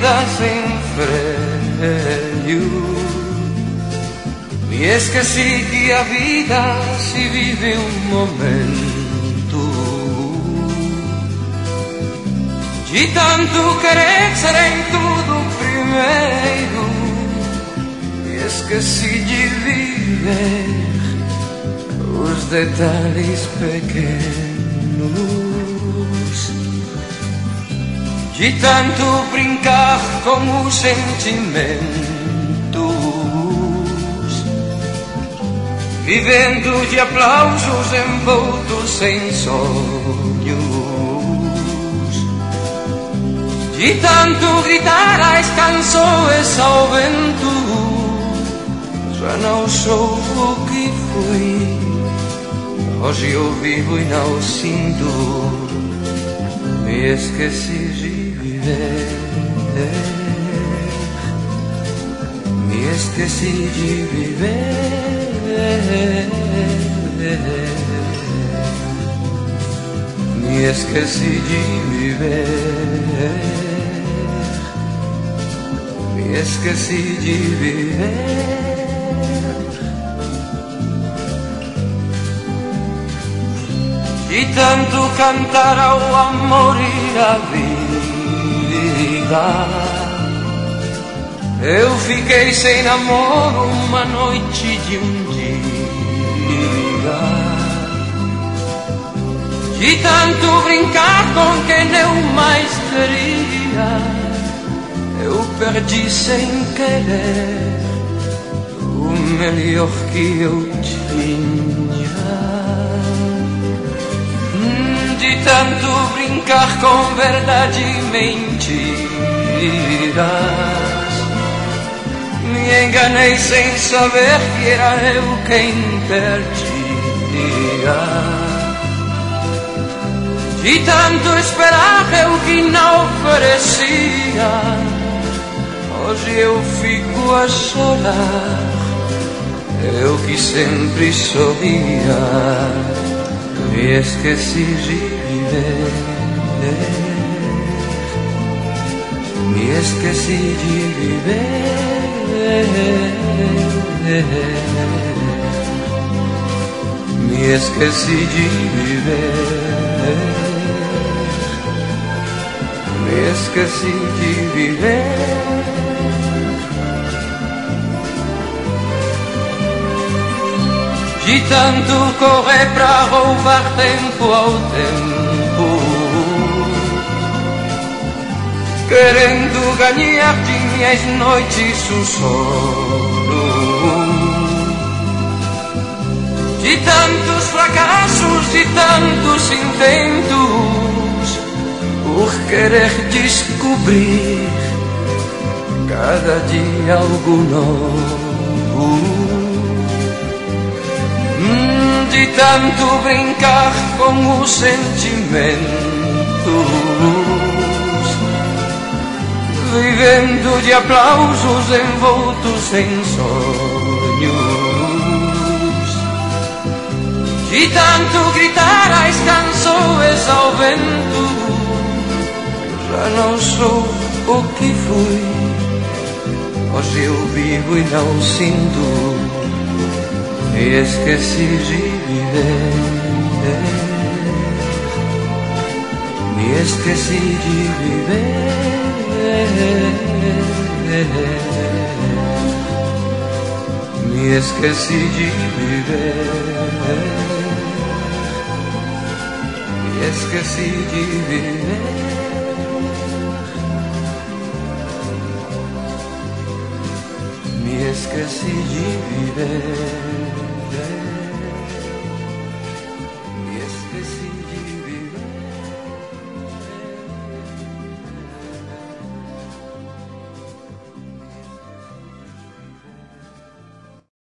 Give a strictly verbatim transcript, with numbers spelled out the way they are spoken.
vida sem freio. Me esqueci que a vida se vive um momento. De tanto querer ser em tudo primeiro, me esqueci de viver os detalhes pequenos. De tanto brincar com os sentimentos, vivendo de aplausos envoltos em sonhos. De tanto gritar as canções ao vento, já não sou o que fui. Hoje eu vivo e não sinto. Me esqueci de viver. Me esqueci de viver. Me esqueci de viver. Me esqueci de viver. De tanto cantar ao amor e à vida, eu fiquei sem namoro uma noite de um dia. De tanto brincar com quem eu mais queria, eu perdi sem querer o melhor que eu tinha. De tanto brincar com verdade e mentiras, me enganei sem saber que era eu quem perdia. De tanto esperar eu que não oferecia, hoje eu fico a chorar, eu que sempre sorria. Me esqueci de viver. Me esqueci de viver. Me esqueci de viver. Me esqueci de viver. De tanto correr pra roubar tempo ao tempo, querendo ganhar de minhas noites o sono. De tantos fracassos, de tantos intentos, por querer descobrir cada dia algo novo. De tanto brincar com os sentimentos, vivendo de aplausos envoltos em sonhos. De tanto gritar as canções ao vento, já não sou o que fui. Hoje eu vivo e não sinto. Me esqueci de viver. Me esqueci de viver. Me esqueci de viver. Me esqueci de viver. Me esqueci de viver.